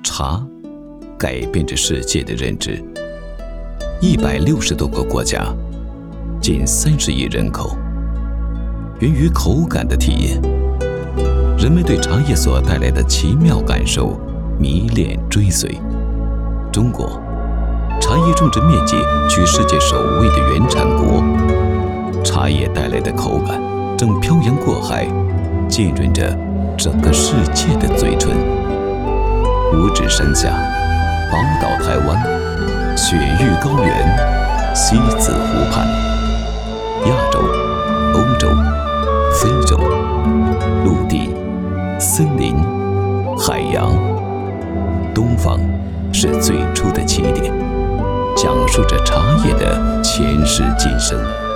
茶改变着世界的认知。160多个国家，近30亿人口，源于口感的体验，人们对茶叶所带来的奇妙感受迷恋追随。中国，茶叶种植面积居世界首位的原产国，茶叶带来的口感正漂洋过海，浸润着整个世界的嘴唇。五指山下，宝岛台湾，雪域高原，西子湖畔，亚洲、欧洲、非洲，陆地、森林、海洋，东方是最初的起点，讲述着茶叶的前世今生。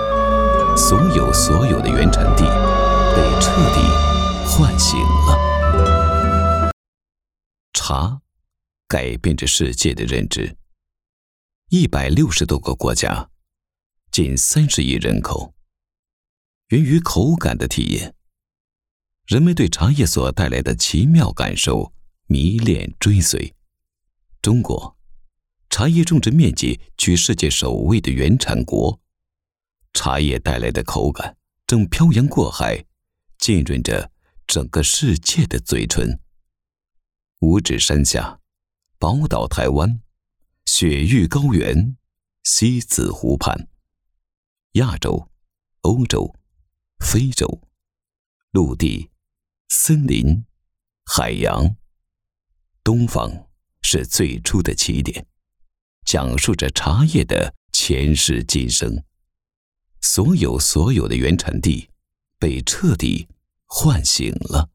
所有的原产地被彻底唤醒了。茶改变着世界的认知。160多个国家，近30亿人口，源于口感的体验，人们对茶叶所带来的奇妙感受迷恋追随。中国，茶叶种植面积居世界首位的原产国，茶叶带来的口感正漂洋过海，浸润着整个世界的嘴唇。五指山下，宝岛台湾，雪域高原，西子湖畔，亚洲、欧洲、非洲，陆地、森林、海洋，东方是最初的起点，讲述着茶叶的前世今生。所有的原产地被彻底唤醒了。